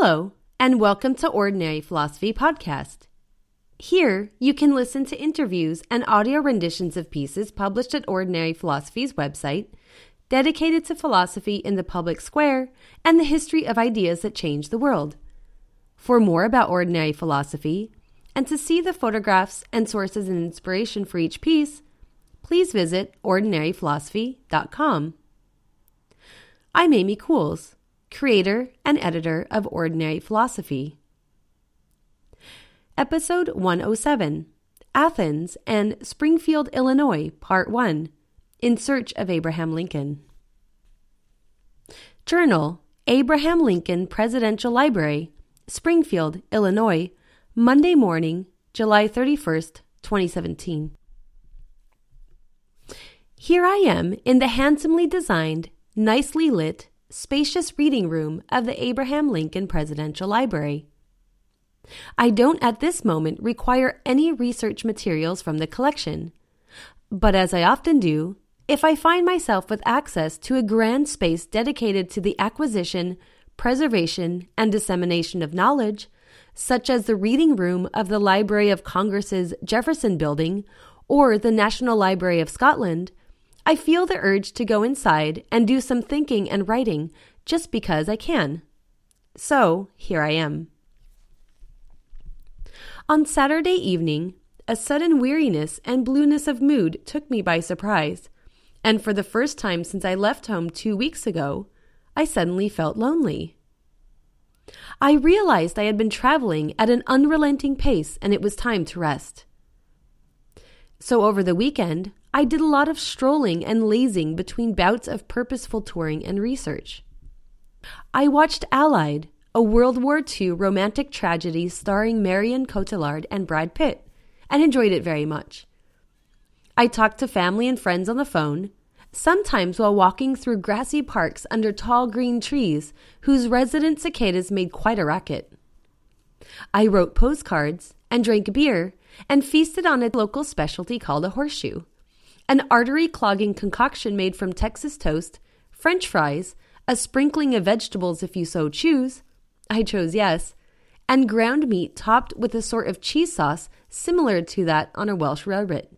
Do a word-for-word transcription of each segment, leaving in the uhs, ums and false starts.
Hello, and welcome to Ordinary Philosophy Podcast. Here, you can listen to interviews and audio renditions of pieces published at Ordinary Philosophy's website, dedicated to philosophy in the public square and the history of ideas that change the world. For more about ordinary philosophy, and to see the photographs and sources and inspiration for each piece, please visit ordinary philosophy dot com. I'm Amy Cools, creator and editor of Ordinary Philosophy. Episode one oh seven, Athens and Springfield, Illinois, Part one, In Search of Abraham Lincoln. Journal, Abraham Lincoln Presidential Library, Springfield, Illinois, Monday morning, July thirty-first, twenty seventeen. Here I am in the handsomely designed, nicely lit, spacious reading room of the Abraham Lincoln Presidential Library. I don't at this moment require any research materials from the collection, but as I often do, if I find myself with access to a grand space dedicated to the acquisition, preservation, and dissemination of knowledge, such as the reading room of the Library of Congress's Jefferson Building or the National Library of Scotland, I feel the urge to go inside and do some thinking and writing just because I can. So, here I am. On Saturday evening, a sudden weariness and blueness of mood took me by surprise, and for the first time since I left home two weeks ago, I suddenly felt lonely. I realized I had been traveling at an unrelenting pace and it was time to rest. So over the weekend, I did a lot of strolling and lazing between bouts of purposeful touring and research. I watched Allied, a World War Two romantic tragedy starring Marion Cotillard and Brad Pitt, and enjoyed it very much. I talked to family and friends on the phone, sometimes while walking through grassy parks under tall green trees whose resident cicadas made quite a racket. I wrote postcards and drank beer and feasted on a local specialty called a horseshoe, an artery-clogging concoction made from Texas toast, French fries, a sprinkling of vegetables if you so choose, I chose yes, and ground meat topped with a sort of cheese sauce similar to that on a Welsh rarebit.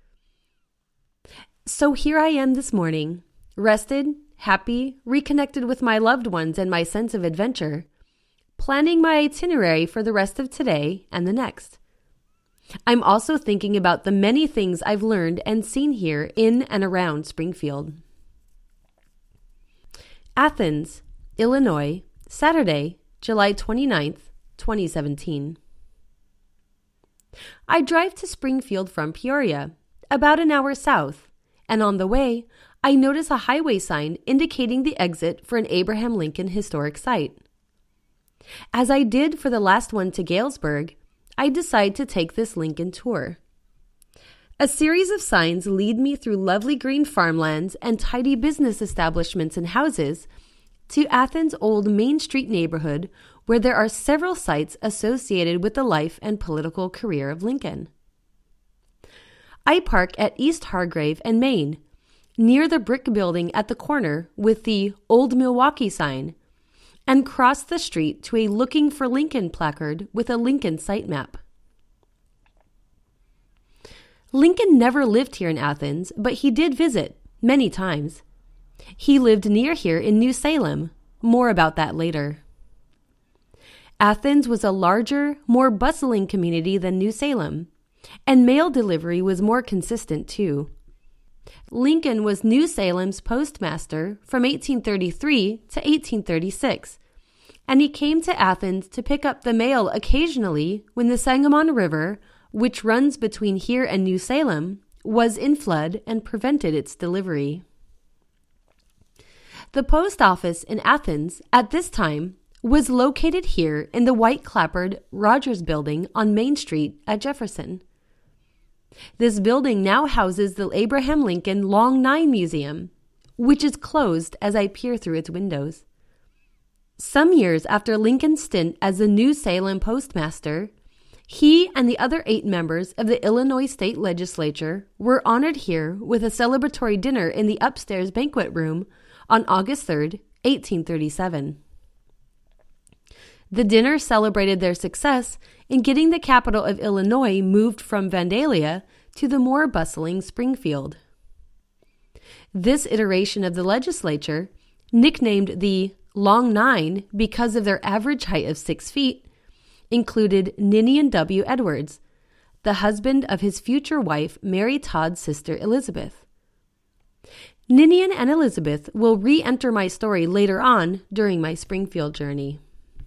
So here I am this morning, rested, happy, reconnected with my loved ones and my sense of adventure, planning my itinerary for the rest of today and the next. I'm also thinking about the many things I've learned and seen here in and around Springfield. Athens, Illinois, Saturday, July twenty-ninth, twenty seventeen. I drive to Springfield from Peoria, about an hour south, and on the way, I notice a highway sign indicating the exit for an Abraham Lincoln historic site. As I did for the last one to Galesburg, I decide to take this Lincoln tour. A series of signs lead me through lovely green farmlands and tidy business establishments and houses to Athens' old Main Street neighborhood, where there are several sites associated with the life and political career of Lincoln. I park at East Hargrave and Main, near the brick building at the corner with the Old Milwaukee sign, and cross the street to a Looking for Lincoln placard with a Lincoln site map. Lincoln never lived here in Athens, but he did visit many times. He lived near here in New Salem. More about that later. Athens was a larger, more bustling community than New Salem, and mail delivery was more consistent too. Lincoln was New Salem's postmaster from eighteen thirty-three to eighteen thirty-six, and he came to Athens to pick up the mail occasionally when the Sangamon River, which runs between here and New Salem, was in flood and prevented its delivery. The post office in Athens at this time was located here in the white-clappered Rogers Building on Main Street at Jefferson. This building now houses the Abraham Lincoln Long Nine Museum, which is closed as I peer through its windows. Some years after Lincoln's stint as the New Salem postmaster, he and the other eight members of the Illinois State Legislature were honored here with a celebratory dinner in the upstairs banquet room on August third, eighteen thirty-seven. The dinner celebrated their success in getting the capital of Illinois moved from Vandalia to the more bustling Springfield. This iteration of the legislature, nicknamed the Long Nine because of their average height of six feet, included Ninian W. Edwards, the husband of his future wife Mary Todd's sister Elizabeth. Ninian and Elizabeth will re-enter my story later on during my Springfield journey.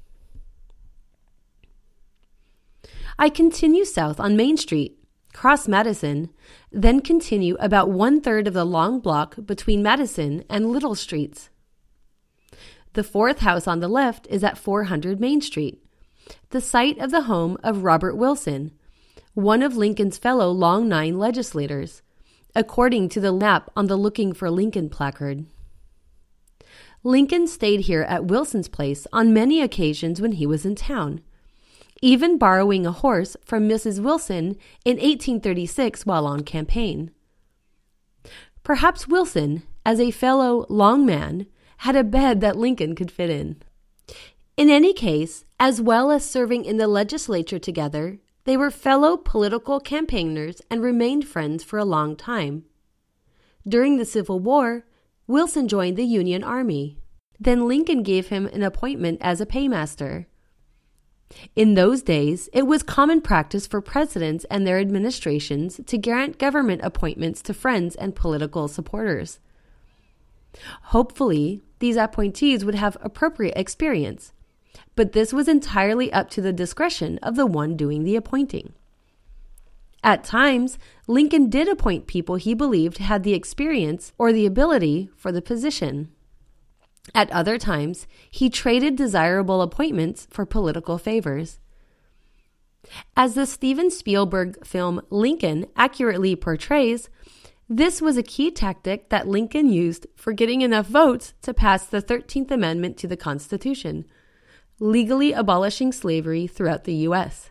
I continue south on Main Street, cross Madison, then continue about one-third of the long block between Madison and Little Streets. The fourth house on the left is at four hundred Main Street, the site of the home of Robert Wilson, one of Lincoln's fellow Long Nine legislators, according to the map on the Looking for Lincoln placard. Lincoln stayed here at Wilson's place on many occasions when he was in town, even borrowing a horse from Missus Wilson in eighteen thirty-six while on campaign. Perhaps Wilson, as a fellow long man, had a bed that Lincoln could fit in. In any case, as well as serving in the legislature together, they were fellow political campaigners and remained friends for a long time. During the Civil War, Wilson joined the Union Army. Then Lincoln gave him an appointment as a paymaster. In those days, it was common practice for presidents and their administrations to grant government appointments to friends and political supporters. Hopefully, these appointees would have appropriate experience, but this was entirely up to the discretion of the one doing the appointing. At times, Lincoln did appoint people he believed had the experience or the ability for the position. At other times, he traded desirable appointments for political favors. As the Steven Spielberg film Lincoln accurately portrays, this was a key tactic that Lincoln used for getting enough votes to pass the thirteenth Amendment to the Constitution, legally abolishing slavery throughout the U S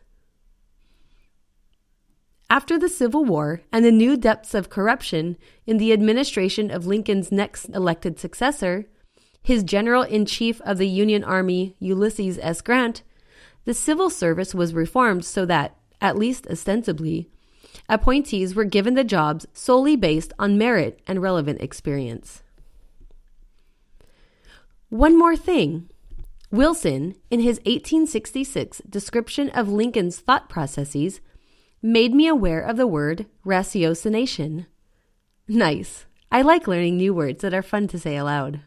After the Civil War and the new depths of corruption in the administration of Lincoln's next elected successor, his General-in-Chief of the Union Army, Ulysses S. Grant, the civil service was reformed so that, at least ostensibly, appointees were given the jobs solely based on merit and relevant experience. One more thing. Wilson, in his eighteen sixty-six description of Lincoln's thought processes, made me aware of the word ratiocination. Nice. I like learning new words that are fun to say aloud.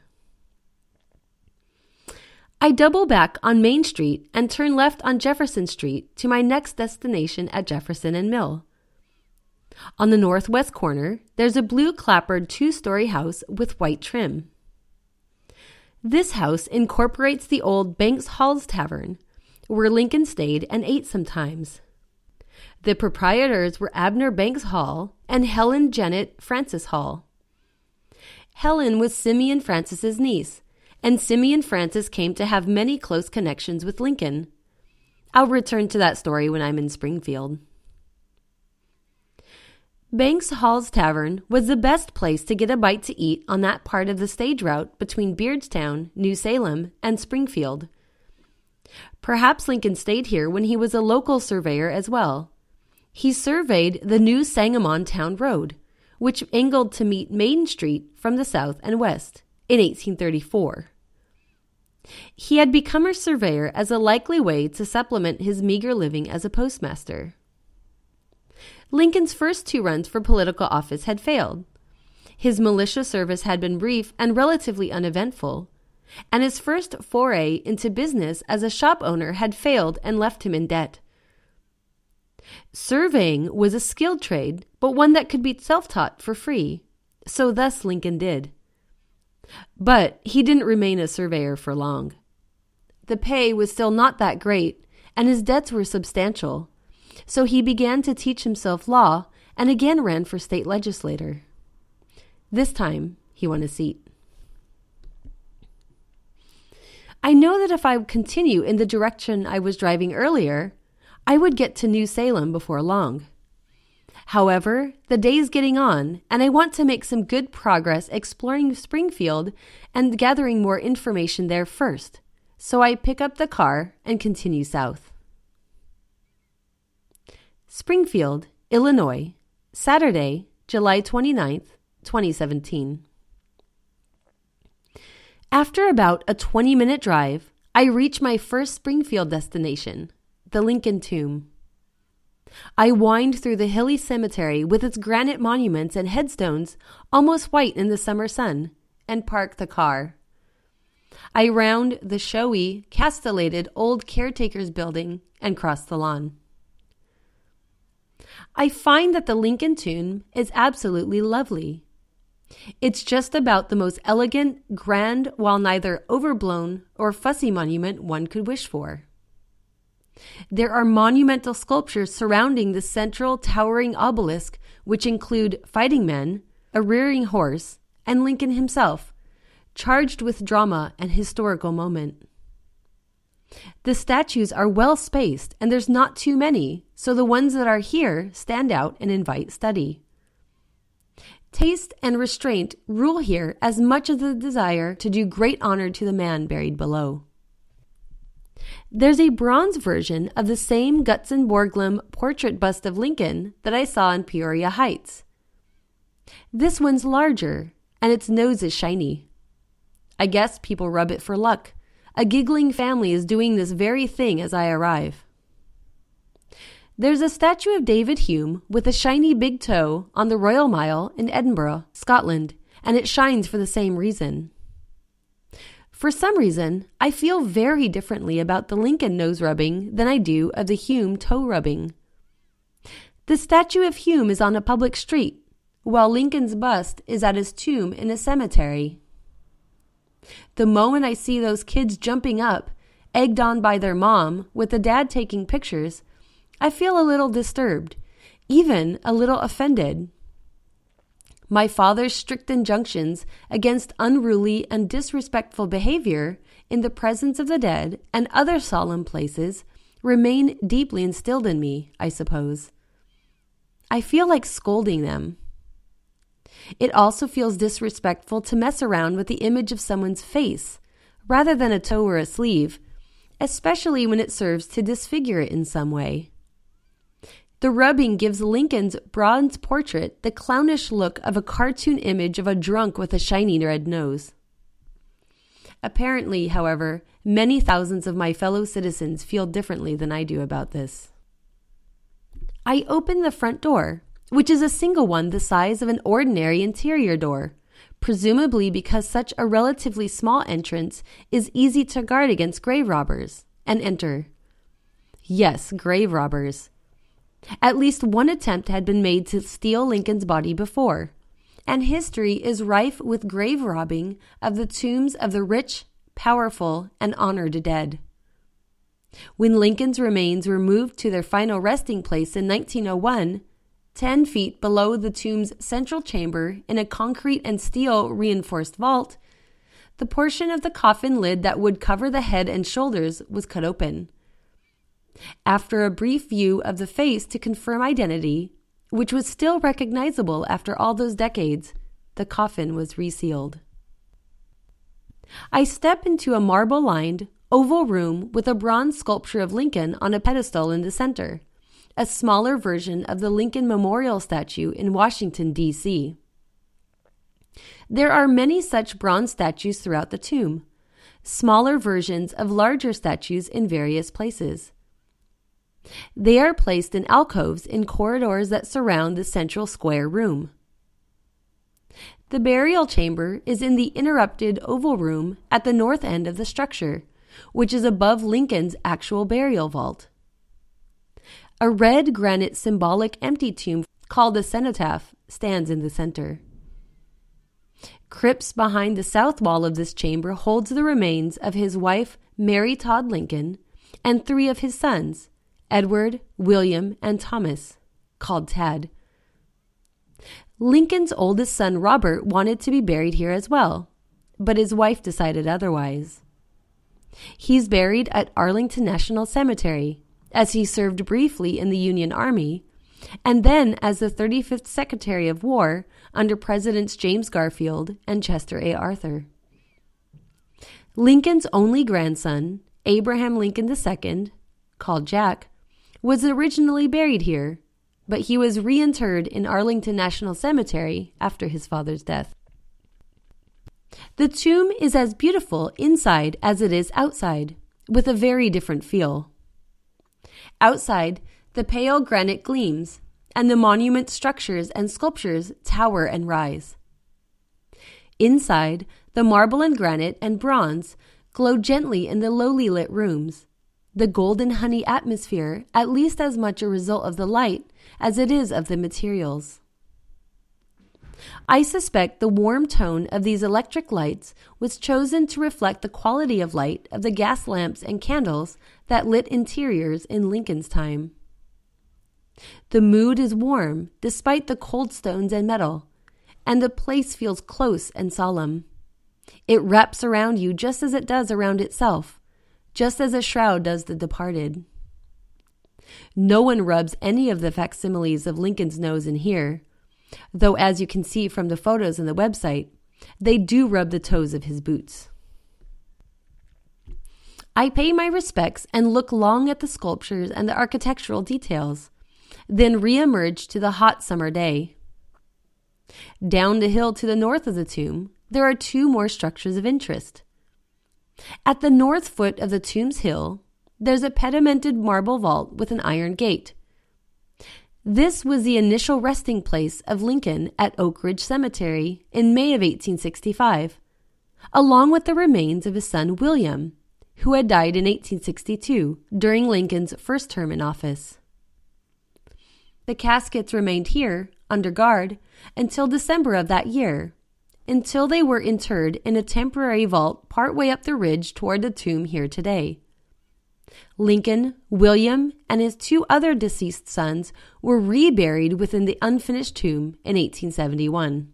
I double back on Main Street and turn left on Jefferson Street to my next destination at Jefferson and Mill. On the northwest corner, there's a blue clapboard two-story house with white trim. This house incorporates the old Banks Hall's Tavern, where Lincoln stayed and ate sometimes. The proprietors were Abner Banks Hall and Helen Janet Francis Hall. Helen was Simeon Francis's niece, and Simeon Francis came to have many close connections with Lincoln. I'll return to that story when I'm in Springfield. Banks Hall's Tavern was the best place to get a bite to eat on that part of the stage route between Beardstown, New Salem, and Springfield. Perhaps Lincoln stayed here when he was a local surveyor as well. He surveyed the new Sangamon Town Road, which angled to meet Main Street from the south and west, in eighteen thirty-four. He had become a surveyor as a likely way to supplement his meager living as a postmaster. Lincoln's first two runs for political office had failed. His militia service had been brief and relatively uneventful, and his first foray into business as a shop owner had failed and left him in debt. Surveying was a skilled trade, but one that could be self-taught for free, so thus Lincoln did. But he didn't remain a surveyor for long. The pay was still not that great, and his debts were substantial, so he began to teach himself law and again ran for state legislator. This time, he won a seat. I know that if I continue in the direction I was driving earlier, I would get to New Salem before long. However, the day's getting on, and I want to make some good progress exploring Springfield and gathering more information there first, so I pick up the car and continue south. Springfield, Illinois, Saturday, July twenty-ninth, twenty seventeen. After about a twenty-minute drive, I reach my first Springfield destination, the Lincoln Tomb. I wind through the hilly cemetery with its granite monuments and headstones almost white in the summer sun, and park the car. I round the showy, castellated old caretaker's building and cross the lawn. I find that the Lincoln Tomb is absolutely lovely. It's just about the most elegant, grand, while neither overblown or fussy monument one could wish for. There are monumental sculptures surrounding the central towering obelisk, which include fighting men, a rearing horse, and Lincoln himself, charged with drama and historical moment. The statues are well spaced, and there's not too many, so the ones that are here stand out and invite study. Taste and restraint rule here as much as the desire to do great honor to the man buried below. There's a bronze version of the same Gutzon Borglum portrait bust of Lincoln that I saw in Peoria Heights. This one's larger, and its nose is shiny. I guess people rub it for luck. A giggling family is doing this very thing as I arrive. There's a statue of David Hume with a shiny big toe on the Royal Mile in Edinburgh, Scotland, and it shines for the same reason. For some reason, I feel very differently about the Lincoln nose rubbing than I do of the Hume toe rubbing. The statue of Hume is on a public street, while Lincoln's bust is at his tomb in a cemetery. The moment I see those kids jumping up, egged on by their mom, with the dad taking pictures, I feel a little disturbed, even a little offended. My father's strict injunctions against unruly and disrespectful behavior in the presence of the dead and other solemn places remain deeply instilled in me, I suppose. I feel like scolding them. It also feels disrespectful to mess around with the image of someone's face, rather than a toe or a sleeve, especially when it serves to disfigure it in some way. The rubbing gives Lincoln's bronze portrait the clownish look of a cartoon image of a drunk with a shiny red nose. Apparently, however, many thousands of my fellow citizens feel differently than I do about this. I open the front door, which is a single one the size of an ordinary interior door, presumably because such a relatively small entrance is easy to guard against grave robbers, and enter. Yes, grave robbers. At least one attempt had been made to steal Lincoln's body before, and history is rife with grave robbing of the tombs of the rich, powerful, and honored dead. When Lincoln's remains were moved to their final resting place in nineteen oh one, ten feet below the tomb's central chamber in a concrete and steel reinforced vault, the portion of the coffin lid that would cover the head and shoulders was cut open. After a brief view of the face to confirm identity, which was still recognizable after all those decades, the coffin was resealed. I step into a marble-lined, oval room with a bronze sculpture of Lincoln on a pedestal in the center, a smaller version of the Lincoln Memorial statue in Washington, D C There are many such bronze statues throughout the tomb, smaller versions of larger statues in various places. They are placed in alcoves in corridors that surround the central square room. The burial chamber is in the interrupted oval room at the north end of the structure, which is above Lincoln's actual burial vault. A red granite symbolic empty tomb called a cenotaph stands in the center. Crypts behind the south wall of this chamber holds the remains of his wife, Mary Todd Lincoln, and three of his sons, Edward, William, and Thomas, called Tad. Lincoln's oldest son, Robert, wanted to be buried here as well, but his wife decided otherwise. He's buried at Arlington National Cemetery, as he served briefly in the Union Army, and then as the thirty-fifth Secretary of War under Presidents James Garfield and Chester A. Arthur. Lincoln's only grandson, Abraham Lincoln the Second, called Jack, was originally buried here, but he was reinterred in Arlington National Cemetery after his father's death. The tomb is as beautiful inside as it is outside, with a very different feel. Outside, the pale granite gleams, and the monument structures and sculptures tower and rise. Inside, the marble and granite and bronze glow gently in the lowly lit rooms, the golden honey atmosphere at least as much a result of the light as it is of the materials. I suspect the warm tone of these electric lights was chosen to reflect the quality of light of the gas lamps and candles that lit interiors in Lincoln's time. The mood is warm despite the cold stones and metal, and the place feels close and solemn. It wraps around you just as it does around itself, just as a shroud does the departed. No one rubs any of the facsimiles of Lincoln's nose in here, though as you can see from the photos on the website, they do rub the toes of his boots. I pay my respects and look long at the sculptures and the architectural details, then re-emerge to the hot summer day. Down the hill to the north of the tomb, there are two more structures of interest. At the north foot of the tomb's hill, there's a pedimented marble vault with an iron gate. This was the initial resting place of Lincoln at Oak Ridge Cemetery in May of eighteen sixty-five, along with the remains of his son William, who had died in eighteen sixty-two during Lincoln's first term in office. The caskets remained here, under guard, until December of that year, until they were interred in a temporary vault partway up the ridge toward the tomb here today. Lincoln, William, and his two other deceased sons were reburied within the unfinished tomb in eighteen seventy-one.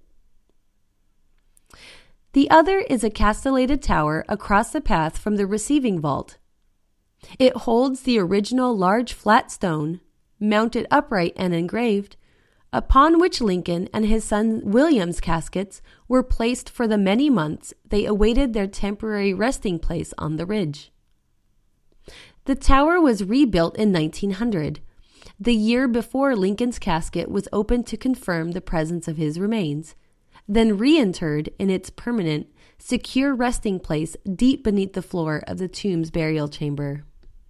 The other is a castellated tower across the path from the receiving vault. It holds the original large flat stone, mounted upright and engraved, upon which Lincoln and his son William's caskets were placed for the many months they awaited their temporary resting place on the ridge. The tower was rebuilt in nineteen hundred, the year before Lincoln's casket was opened to confirm the presence of his remains, then reinterred in its permanent, secure resting place deep beneath the floor of the tomb's burial chamber.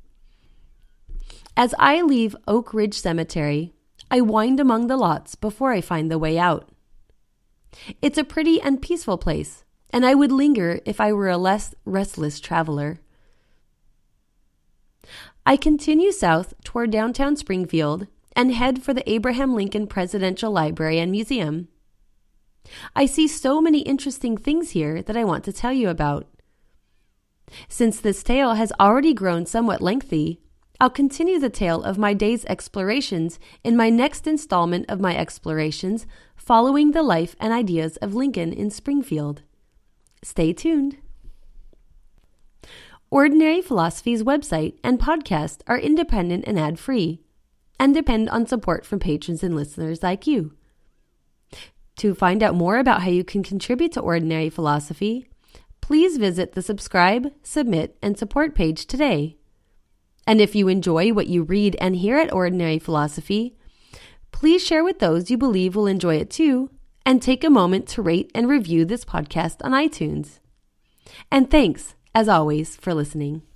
As I leave Oak Ridge Cemetery, I wind among the lots before I find the way out. It's a pretty and peaceful place, and I would linger if I were a less restless traveler. I continue south toward downtown Springfield and head for the Abraham Lincoln Presidential Library and Museum. I see so many interesting things here that I want to tell you about. Since this tale has already grown somewhat lengthy, I'll continue the tale of my day's explorations in my next installment of my explorations following the life and ideas of Lincoln in Springfield. Stay tuned. Ordinary Philosophy's website and podcast are independent and ad-free, and depend on support from patrons and listeners like you. To find out more about how you can contribute to Ordinary Philosophy, please visit the subscribe, submit, and support page today. And if you enjoy what you read and hear at Ordinary Philosophy, please share with those you believe will enjoy it too, and take a moment to rate and review this podcast on iTunes. And thanks, as always, for listening.